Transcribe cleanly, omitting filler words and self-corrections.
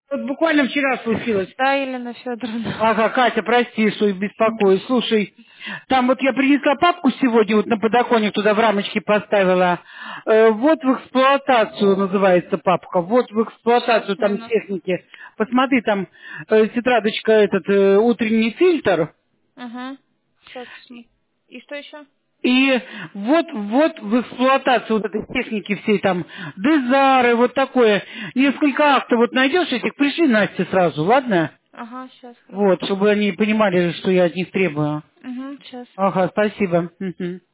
Вот буквально вчера случилось. Да, Елена Федоровна. Ага, Катя, прости, что беспокою. Слушай, там вот я принесла папку сегодня, вот на подоконник туда в рамочке поставила. Вот в эксплуатацию называется папка. Вот в Сейчас, эксплуатацию там минуту. техники. Посмотри, там тетрадочка этот утренний фильтр. Угу. Сейчас посмотрю. И что еще? И вот в эксплуатацию вот этой техники всей там дезары, вот такое. Несколько актов вот найдешь этих, пришли Насте сразу, ладно? Ага, сейчас, хорошо. Вот, чтобы они понимали, что я от них требую. Угу, сейчас. Ага, спасибо. Мгм.